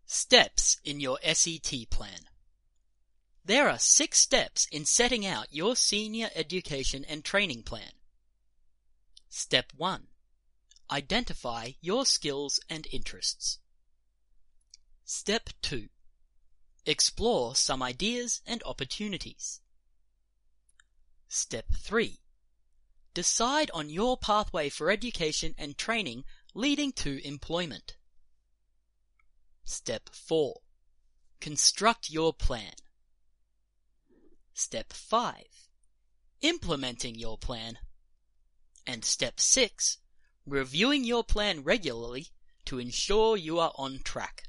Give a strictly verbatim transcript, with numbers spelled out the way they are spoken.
Steps in your S E T plan. There are six steps in setting out your senior education and training plan. Step one. Identify your skills and interests. Step two. Explore some ideas and opportunities. Step three. Decide on your pathway for education and training leading to employment. Step four. Construct your plan. Step five. Implementing your plan. And Step six. Reviewing your plan regularly to ensure you are on track.